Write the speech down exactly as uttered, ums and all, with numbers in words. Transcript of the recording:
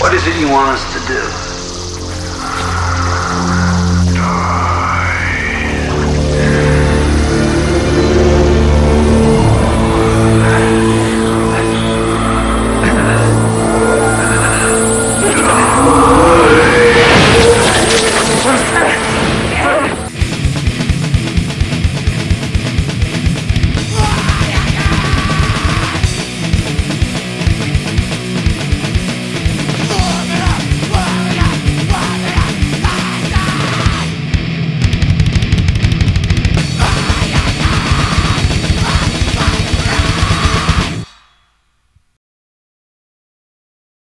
What is it you want us to do?